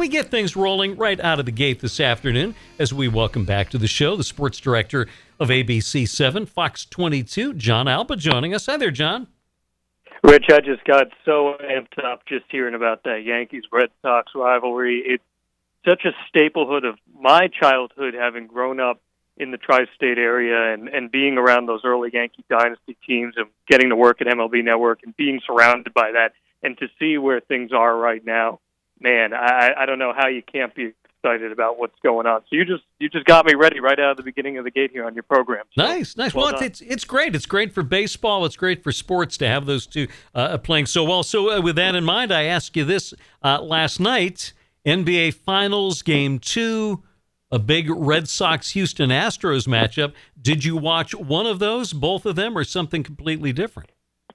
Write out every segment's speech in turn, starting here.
we get things rolling right out of the gate this afternoon as we welcome back to the show the sports director of ABC 7, Fox 22, Jon Alba, joining us. Hi there, John. Rich, I just got so amped up just hearing about that Yankees-Red Sox rivalry. It's such a staplehood of my childhood, having grown up in the tri-state area and being around those early Yankee dynasty teams and getting to work at MLB Network and being surrounded by that. And to see where things are right now, man, I don't know how you can't be excited about what's going on. So you just got me ready right out of the beginning of the gate here on your program. So, nice. Well, it's great. It's great for baseball. It's great for sports to have those two playing so well. So with that in mind, I asked you this last night, NBA Finals Game 2, a big Red Sox-Houston Astros matchup. Did you watch one of those, both of them, or something completely different?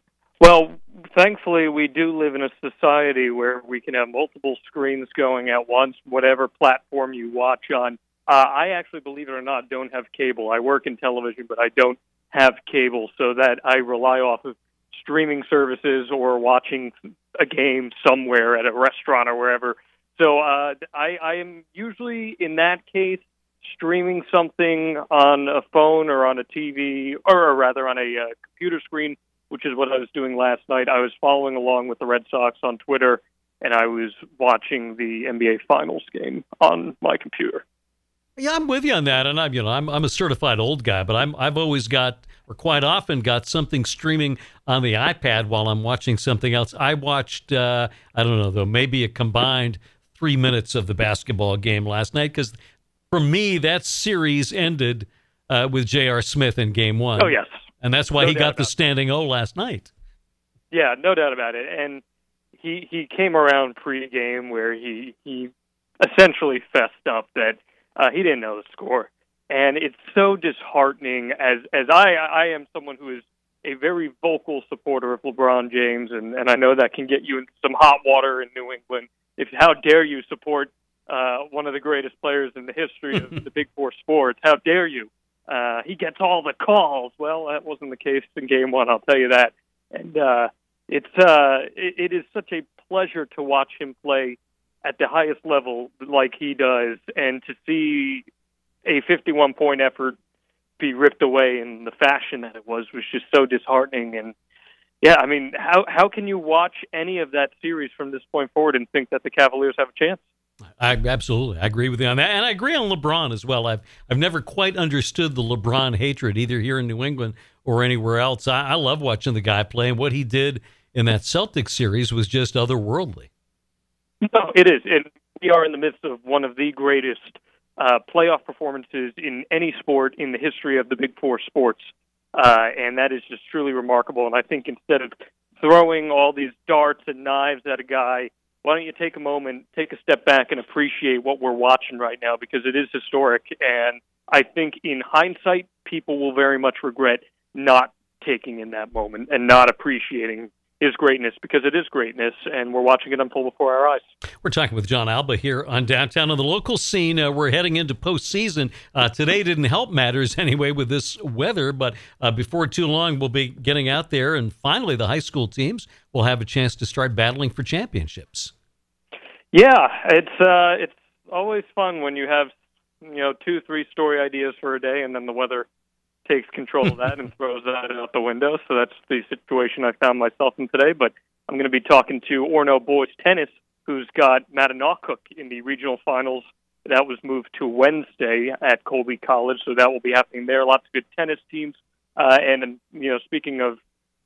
Well, thankfully, we do live in a society where we can have multiple screens going at once, whatever platform you watch on. I actually, believe it or not, don't have cable. I work in television, but I don't have cable, so that I rely off of streaming services or watching a game somewhere at a restaurant or wherever. So I am usually, in that case, streaming something on a phone or on a TV, or rather on a computer screen, which is what I was doing last night. I was following along with the Red Sox on Twitter, and I was watching the NBA Finals game on my computer. Yeah, I'm with you on that, and I'm a certified old guy, but I've always got, or quite often got, something streaming on the iPad while I'm watching something else. I watched, I don't know though, maybe a combined 3 minutes of the basketball game last night, because for me that series ended with J.R. Smith in Game 1. Oh yes. And that's why he got the standing O last night. Yeah, no doubt about it. And he came around pre-game where he essentially fessed up that he didn't know the score. And it's so disheartening, as I am someone who is a very vocal supporter of LeBron James, and I know that can get you in some hot water in New England. How dare you support one of the greatest players in the history of the Big Four sports? How dare you? He gets all the calls. Well, that wasn't the case in Game 1, I'll tell you that. And it is such a pleasure to watch him play at the highest level like he does, and to see a 51-point effort be ripped away in the fashion that it was just so disheartening. And yeah, I mean, how can you watch any of that series from this point forward and think that the Cavaliers have a chance? I agree with you on that, and I agree on LeBron as well. I've never quite understood the LeBron hatred, either here in New England or anywhere else. I love watching the guy play, and what he did in that Celtics series was just otherworldly. No, it is. And we are in the midst of one of the greatest playoff performances in any sport in the history of the Big Four sports, and that is just truly remarkable. And I think instead of throwing all these darts and knives at a guy, why don't you take a moment, take a step back, and appreciate what we're watching right now, because it is historic. And I think in hindsight, people will very much regret not taking in that moment and not appreciating his greatness, because it is greatness, and we're watching it unfold before our eyes. We're talking with Jon Alba here on Downtown. On the local scene, we're heading into postseason. Today didn't help matters anyway with this weather, but before too long, we'll be getting out there, and finally the high school teams will have a chance to start battling for championships. Yeah, it's always fun when you have 2-3 story ideas for a day, and then the weather takes control of that and throws that out the window. So that's the situation I found myself in today. But I'm going to be talking to Orono Boys Tennis, who's got Mattinock in the regional finals. That was moved to Wednesday at Colby College, so that will be happening there. Lots of good tennis teams. And speaking of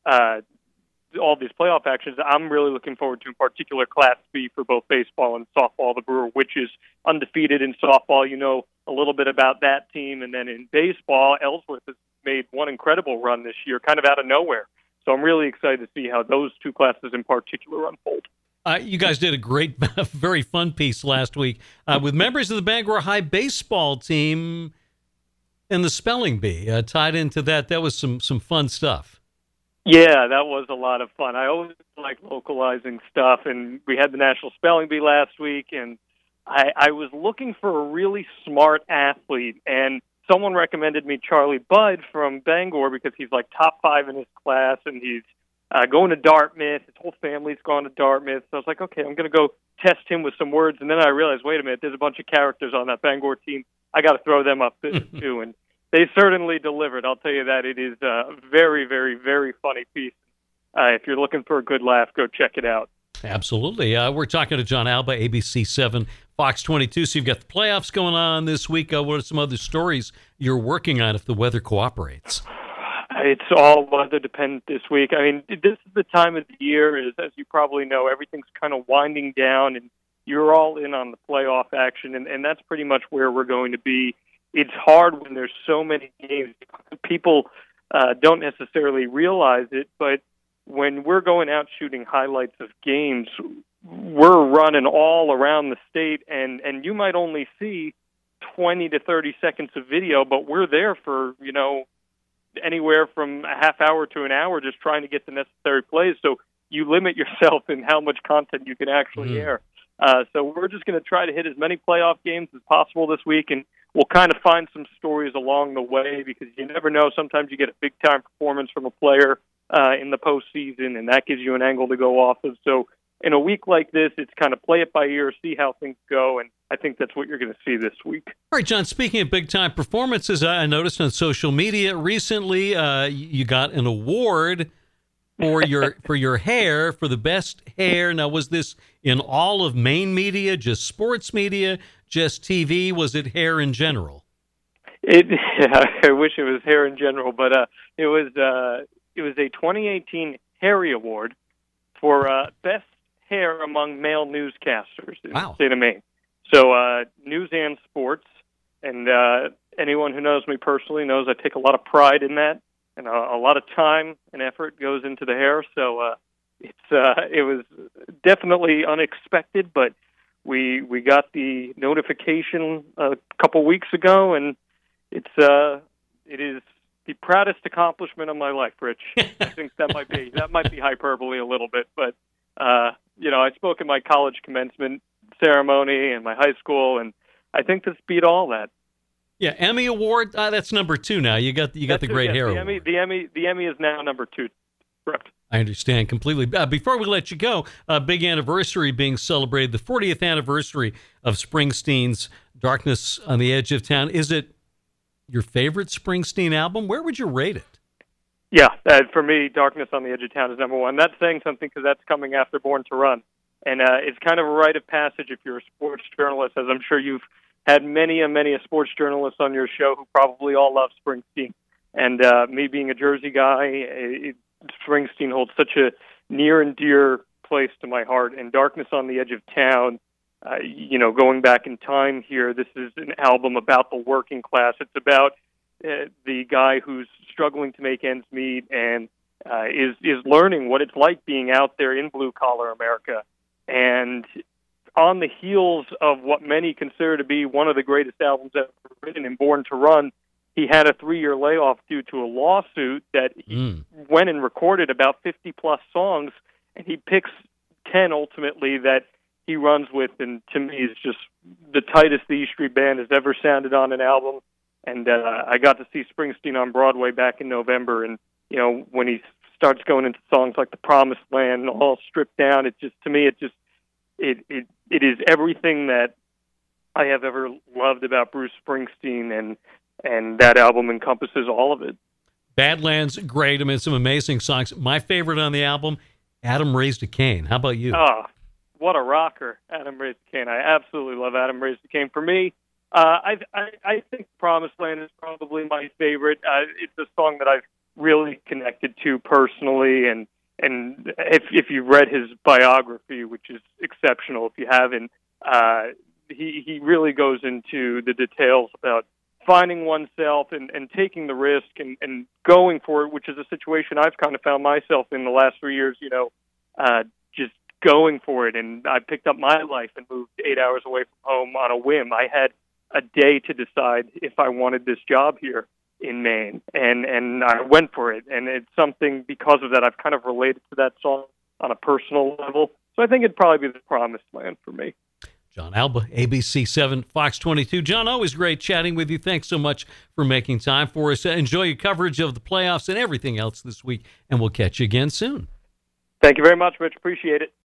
all these playoff actions, I'm really looking forward to, in particular, Class B for both baseball and softball. The Brewer Witches undefeated in softball. You know a little bit about that team. And then in baseball, Ellsworth has made one incredible run this year, kind of out of nowhere. So I'm really excited to see how those two classes in particular unfold. You guys did a great, very fun piece last week with members of the Bangor High baseball team and the spelling bee tied into that. That was some fun stuff. Yeah, that was a lot of fun. I always like localizing stuff, and we had the National Spelling Bee last week, and I was looking for a really smart athlete, and someone recommended me Charlie Budd from Bangor because he's like top 5 in his class, and he's going to Dartmouth. His whole family's gone to Dartmouth. So I was like, okay, I'm going to go test him with some words. And then I realized, wait a minute, there's a bunch of characters on that Bangor team. I got to throw them up too. And they certainly delivered. I'll tell you that. It is a very, very, very funny piece. If you're looking for a good laugh, go check it out. Absolutely. We're talking to Jon Alba, ABC 7, Fox 22. So you've got the playoffs going on this week. What are some other stories you're working on if the weather cooperates? It's all weather dependent this week. I mean, this is the time of the year, as you probably know, everything's kind of winding down, and you're all in on the playoff action, and that's pretty much where we're going to be. It's hard when there's so many games. People don't necessarily realize it, but when we're going out shooting highlights of games, we're running all around the state, and you might only see 20 to 30 seconds of video, but we're there for, anywhere from a half hour to an hour just trying to get the necessary plays. So you limit yourself in how much content you can actually air. So we're just going to try to hit as many playoff games as possible this week, and we'll kind of find some stories along the way because you never know. Sometimes you get a big-time performance from a player in the postseason, and that gives you an angle to go off of. So in a week like this, it's kind of play it by ear, see how things go, and I think that's what you're going to see this week. All right, John, speaking of big-time performances, I noticed on social media recently you got an award for your hair, for the best hair. Now, was this in all of Maine media, just sports media, just TV? Was it hair in general? I wish it was hair in general, but it was a 2018 Harry Award for best hair among male newscasters in the state of Maine. So news and sports, and anyone who knows me personally knows I take a lot of pride in that, and a lot of time and effort goes into the hair. So it was definitely unexpected, but we got the notification a couple weeks ago, and it is the proudest accomplishment of my life, Rich. I think that might be hyperbole a little bit, but I spoke at my college commencement ceremony and my high school, and I think this beat all that. Yeah, Emmy Award. That's number 2 now. You got the great hair award. The Emmy is now number 2. Correct. I understand completely. Before we let you go, a big anniversary being celebrated, the 40th anniversary of Springsteen's Darkness on the Edge of Town. Is it your favorite Springsteen album? Where would you rate it? Yeah, for me, Darkness on the Edge of Town is number 1. That's saying something because that's coming after Born to Run. And it's kind of a rite of passage if you're a sports journalist, as I'm sure you've had many a sports journalists on your show who probably all love Springsteen. And me being a Jersey guy, Springsteen holds such a near and dear place to my heart. And Darkness on the Edge of Town, going back in time here, this is an album about the working class. It's about the guy who's struggling to make ends meet and is learning what it's like being out there in blue-collar America. And on the heels of what many consider to be one of the greatest albums ever written in Born to Run, he had a 3-year layoff due to a lawsuit that he went and recorded about 50-plus songs, and he picks 10 ultimately that he runs with, and to me is just the tightest the E Street Band has ever sounded on an album. And I got to see Springsteen on Broadway back in November, and when he starts going into songs like The Promised Land, all stripped down, it is everything that I have ever loved about Bruce Springsteen, and that album encompasses all of it. Badlands, great. I mean, some amazing songs. My favorite on the album, Adam Raised a Cane. How about you? Oh, what a rocker, Adam Raised a Cane. I absolutely love Adam Raised a Cane. For me, I think Promised Land is probably my favorite. It's a song that I've really connected to personally, and if you've read his biography, which is exceptional if you haven't, he really goes into the details about finding oneself and taking the risk and going for it, which is a situation I've kind of found myself in the last 3 years, just going for it. And I picked up my life and moved 8 hours away from home on a whim. I had a day to decide if I wanted this job here in Maine, and I went for it. And it's something, because of that, I've kind of related to that song on a personal level. So I think it'd probably be The Promised Land for me. Jon Alba, ABC 7, Fox 22. John, always great chatting with you. Thanks so much for making time for us. Enjoy your coverage of the playoffs and everything else this week, and we'll catch you again soon. Thank you very much, Rich. Appreciate it.